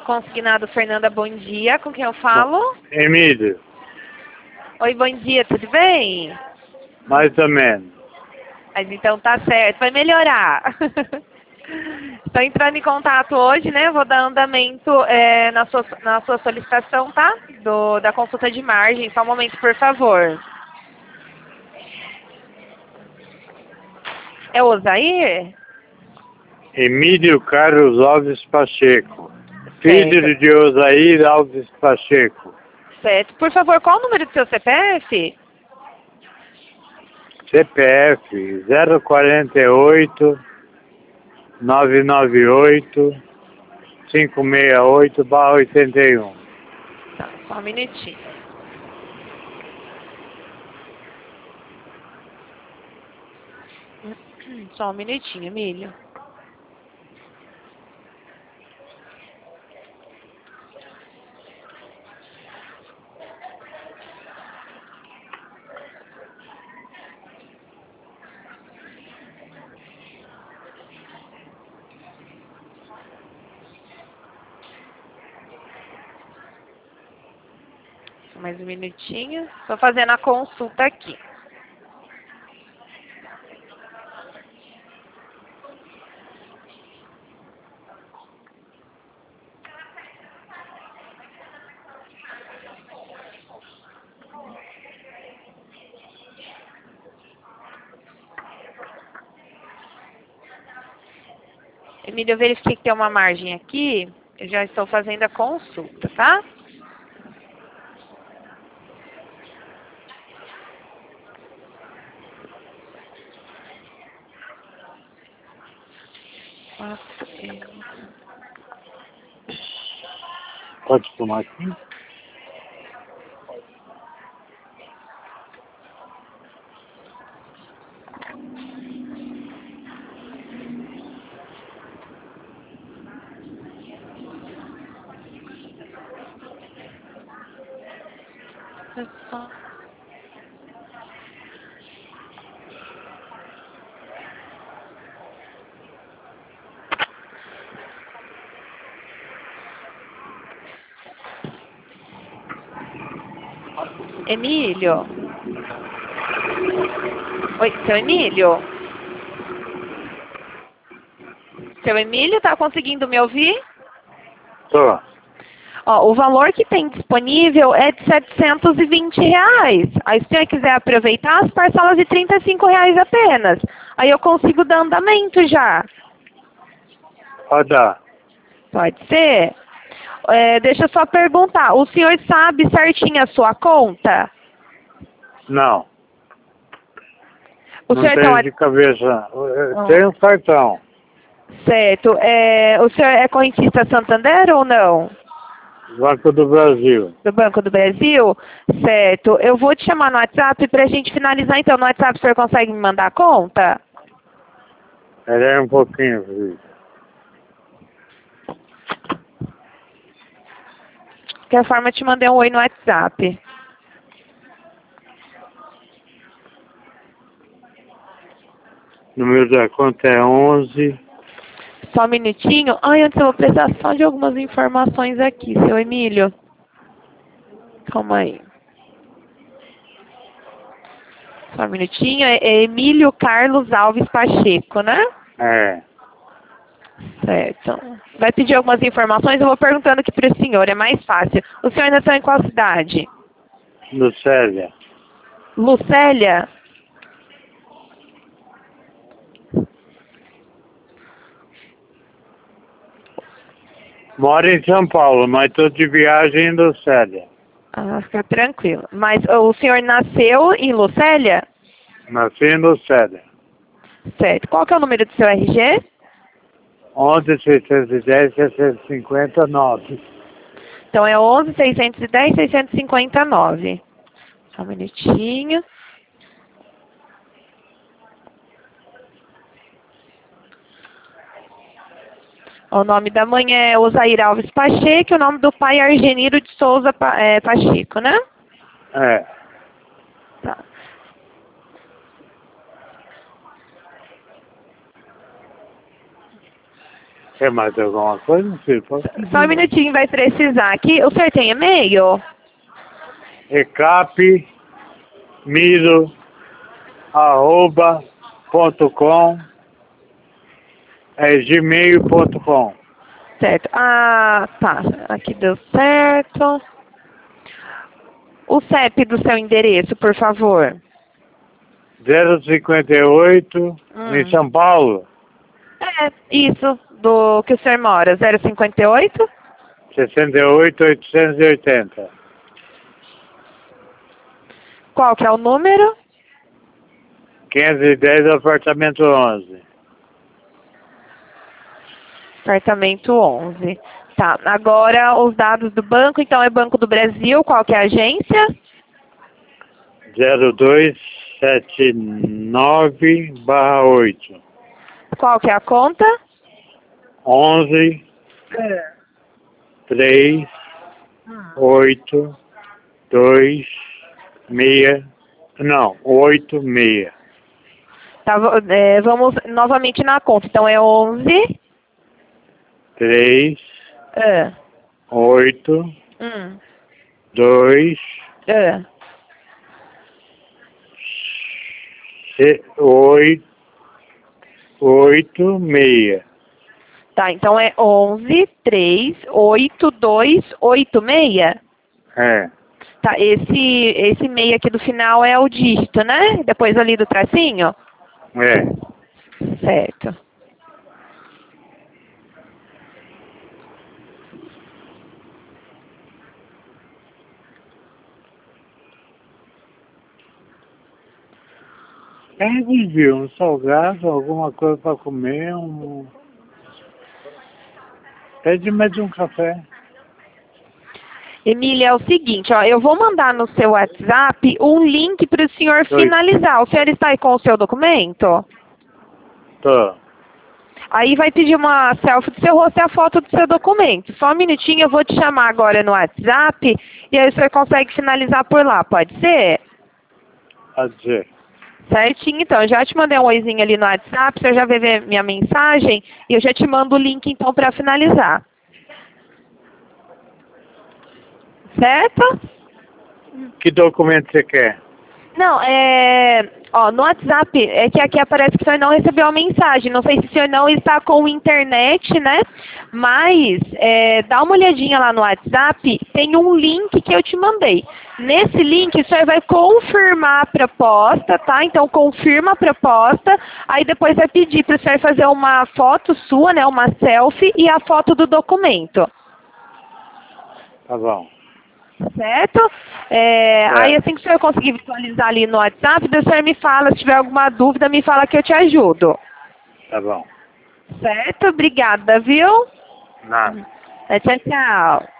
Consignado Fernanda, bom dia. Com quem eu falo? Emílio, Oi, bom dia, tudo bem? mais ou menos. Mas então tá certo, vai melhorar. Estou entrando em contato hoje, né? Vou dar andamento na sua solicitação, tá? Da consulta de margem. Só um momento, por favor. É o Osair? Emílio Carlos Alves Pacheco, filho Certo. de Osair Alves Pacheco, Certo. Por favor, qual o número do seu CPF? CPF 048 998 568/81. Tá, só um minutinho. Só um minutinho, Emílio. Só mais um minutinho. Estou fazendo a consulta aqui. Emílio, eu verifiquei que tem uma margem aqui. Eu já estou fazendo a consulta, tá? Pode tomar aqui? Emílio? Oi, seu Emílio? Seu Emílio, tá conseguindo me ouvir? Tô. Ó, o valor que tem disponível é de R$ 720. Aí se você quiser aproveitar, as parcelas de R$ 35 apenas. Aí eu consigo dar andamento já. Pode dar. Pode ser? Deixa eu só perguntar, o senhor sabe certinho a sua conta? Não, O não senhor tem tenho de cabeça. Eu tenho um cartão. Certo. O senhor é correntista Santander ou não? Banco do Brasil. Do Banco do Brasil? Certo. Eu vou te chamar no WhatsApp para a gente finalizar então. No WhatsApp o senhor consegue me mandar a conta? Ele é um pouquinho, filho. De qualquer forma, eu te mandei um oi no WhatsApp. O número da conta é 11. Só um minutinho. Ai, antes eu vou precisar só de algumas informações aqui, seu Emílio. Calma aí. Só um minutinho. É Emílio Carlos Alves Pacheco, né? É. Certo. Vai pedir algumas informações, eu vou perguntando aqui para o senhor, é mais fácil. O senhor nasceu em qual cidade? Lucélia. Lucélia? Moro em São Paulo, mas estou de viagem em Lucélia. Ah, fica tranquilo. Mas o senhor nasceu em Lucélia? Nasci em Lucélia. Certo. Qual que é o número do seu RG? 11 610 659. Então é 11 610 659. Só um minutinho. O nome da mãe é Osair Alves Pacheco, e o nome do pai é Argeniro de Souza Pacheco, né? É. Tá. Quer mais alguma coisa, filho? Pode Só um minutinho, vai precisar aqui. O senhor tem e-mail? recapmiro@.com gmail.com. Certo. Ah, tá. Aqui deu certo. O CEP do seu endereço, por favor. 058 em São Paulo. É, isso, do que o senhor mora. 058? 68.880. Qual que é o número? 510, apartamento 11. Apartamento 11. Tá, agora os dados do banco, então é Banco do Brasil, qual que é a agência? 0279/8. Qual que é a conta? 11 3 8 2 6 não, 8 6. Tá, vamos novamente na conta, então é 11... 3 Ah, 8 hum, 2 ah. 8 6. Tá, então é 11 3 8 2 8 6. É, Tá, esse meio aqui do final é o dígito, né? Depois ali do tracinho? é. Certo. Pede, viu, um salgado, alguma coisa para comer, Pede mais um café. Emília, é o seguinte, ó, eu vou mandar no seu WhatsApp um link para o senhor Oi. finalizar. O senhor está aí com o seu documento? Tô. Aí vai pedir uma selfie do seu rosto e a foto do seu documento. Só um minutinho, eu vou te chamar agora no WhatsApp e aí o senhor consegue finalizar por lá, pode ser? Pode ser. Certinho, então. Eu já te mandei um oizinho ali no WhatsApp, você já vai ver minha mensagem e eu já te mando o link, então, para finalizar. Certo? Que documento você quer? Não, ó, no WhatsApp, é que aqui aparece que o senhor não recebeu a mensagem. Não sei se o senhor não está com internet, né? Mas, dá uma olhadinha lá no WhatsApp, tem um link que eu te mandei. Nesse link, o senhor vai confirmar a proposta, tá? Então, confirma a proposta, aí depois vai pedir para o senhor fazer uma foto sua, né? Uma selfie e a foto do documento. Tá bom. Certo? Aí assim que o senhor conseguir visualizar ali no WhatsApp, o senhor me fala, se tiver alguma dúvida, me fala que eu te ajudo. Tá bom. Certo? Obrigada, viu? Nada. Tchau, tchau.